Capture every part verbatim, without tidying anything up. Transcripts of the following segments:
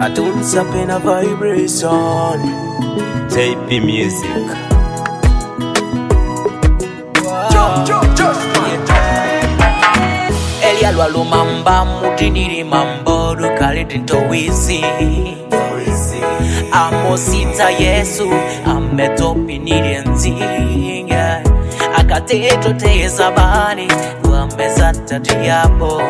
I tunes up in a vibration. J P Music. Elia lwalu mamba mutiniri mambo dukali tintowizi Amosita Yesu ametopiniri nzinga Akateto teza bani wameza tati yapo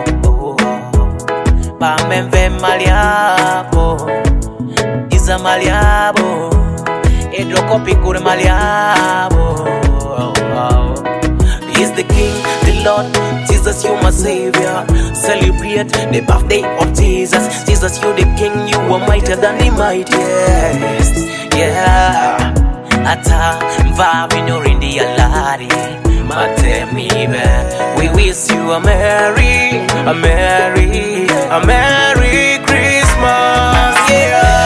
Pamemve maliapo Iza maliabo Edrokopi kure maliabo He's the King, the Lord, Jesus, you my Savior. Celebrate the birthday of Jesus. Jesus, you the King, you are mightier than the mightiest. Yeah, ata mvavi norindi alari matemibe. We wish you a merry, a merry, a merry Christmas. Yeah.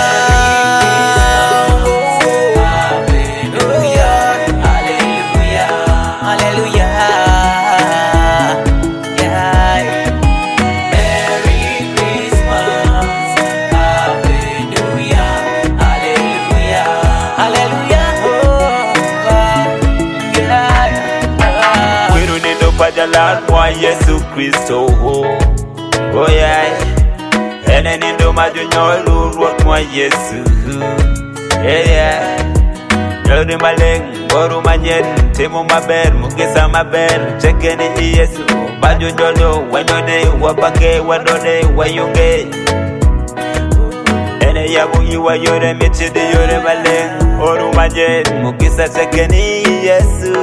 Pajalan mwa Yesu Kristo oh yeah ene nindo majunyo ruot mwa Yesu yeah yeah Yodi maleng boru manyen timo maber mugisa maber chekeni Yesu bajunyo wanyone wapake wadone wayunge ene yabu yiwa yore mitidi yore maleng boru manyen mugisa chekeni Yesu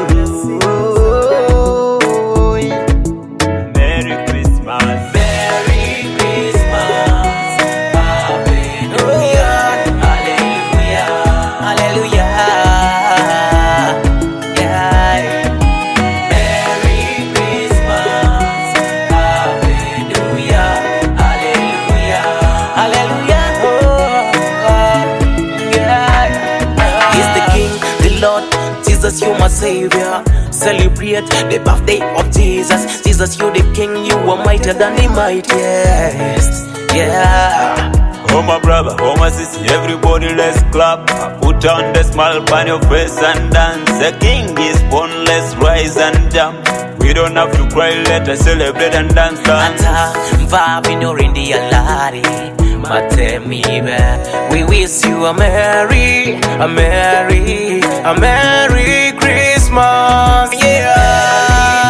Jesus, you my Savior. Celebrate the birthday of Jesus. Jesus, you the King, you are mightier than the mightiest. Yeah. Oh my brother, oh my sister, everybody let's clap. Put on the smile on your face and dance. The King is born, let's rise and jump. We don't have to cry, let us celebrate and dance. Ata mvavi norindi alari matemibe. We wish you a merry, a merry, a merry Christmas. Yeah.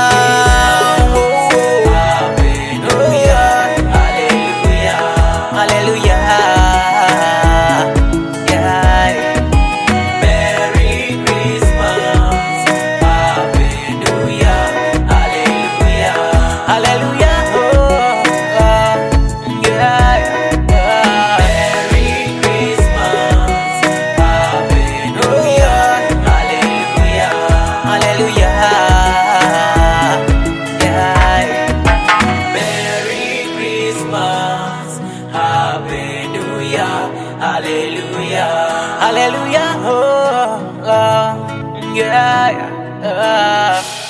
Hallelujah, hallelujah, oh, oh, yeah, yeah.